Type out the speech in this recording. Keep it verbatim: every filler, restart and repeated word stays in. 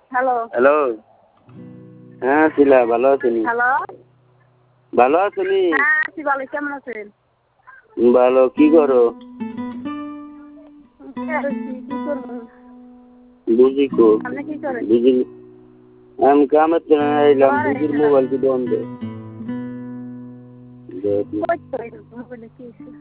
hello hello হ্যাঁ শিলা ভালো আছেনি hello ভালো আছেনি হ্যাঁ আছি ভালো কেমন আছেন ভালো কি করো কি করবো বুঝি কো আপনি কি করেন বুঝি আমি কামের জন্য এলাম ঘরে বুঝির এসে মোবাইল কি বন্ধ কই তো মোবাইলে কি হয়েছে